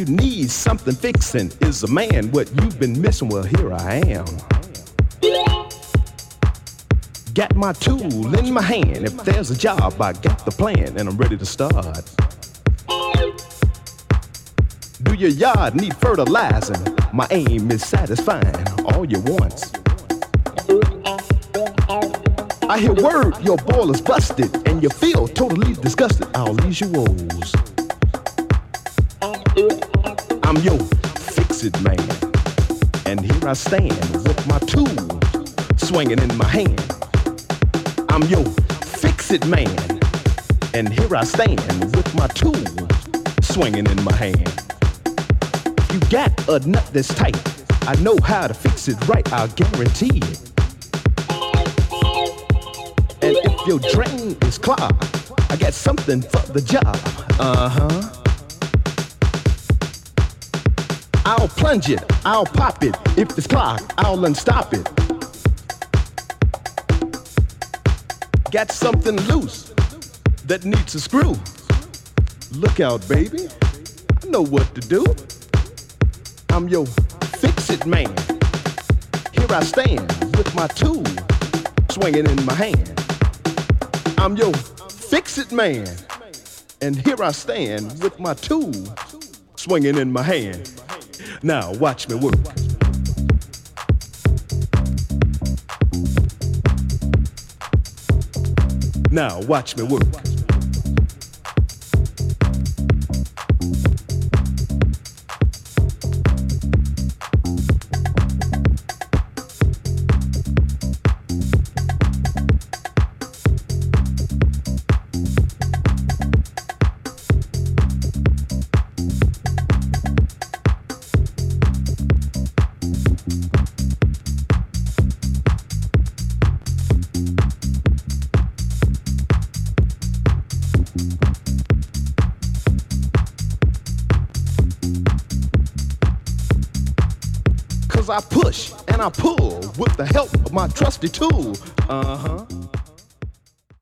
need something fixing. Is a man what you've been missing? Well, here I am. Got my tool in my hand. If there's a job, I got the plan, and I'm ready to start. Do your yard need fertilizing? My aim is satisfying all your wants. I hear word your boiler's busted, and you feel totally disgusted. I'll ease your woes. I'm your fix-it man, and here I stand with my tool swinging in my hand. I'm your fix-it man, and here I stand with my tool swinging in my hand. If you got a nut that's tight, I know how to fix it right, I'll guarantee it. And if your drain is clogged, I got something for the job. I'll plunge it, I'll pop it. If it's clogged, I'll unstop it. Got something loose that needs a screw. Look out, baby, I know what to do. I'm your fix-it man. Here I stand with my tool swinging in my hand. I'm your fix-it man, and here I stand with my tool swinging in my hand. Now watch me work. Now watch me work. I push and I pull with the help of my trusty tool.